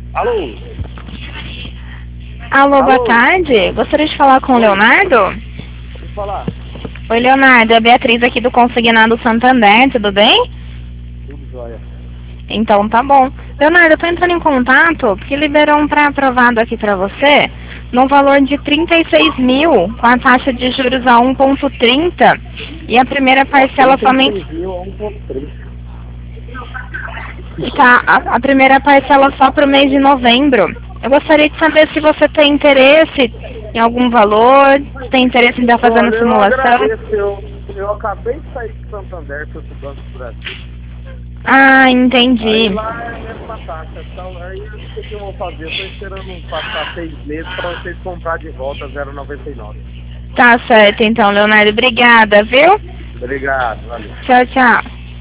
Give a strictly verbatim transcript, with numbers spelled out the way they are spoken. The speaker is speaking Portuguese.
Alô? Alô, boa Alô? tarde. Gostaria de falar com o Oi. Leonardo? Pode falar? Oi, Leonardo. É a Beatriz aqui do Consignado Santander, tudo bem? Tudo jóia. Então tá bom. Leonardo, eu tô entrando em contato porque liberou um pré-aprovado aqui pra você no valor de trinta e seis mil, com a taxa de juros a um vírgula trinta e a primeira Ó, parcela trinta e somente... seis mil a um ponto três. E tá, a, a primeira parcela só pro mês de novembro. Eu gostaria de saber se você tem interesse em algum valor, se tem interesse em estar fazendo Olha, eu simulação. agradeço. Eu, eu acabei de sair de Santander para o Banco do Brasil. Ah, Aí entendi. lá é a mesma taxa. Então, aí o que, que eu vou fazer? Eu estou esperando passar seis meses para vocês comprar de volta zero vírgula noventa e nove. Tá certo então, Leonardo. Obrigada, viu? Obrigado, valeu. Tchau, tchau.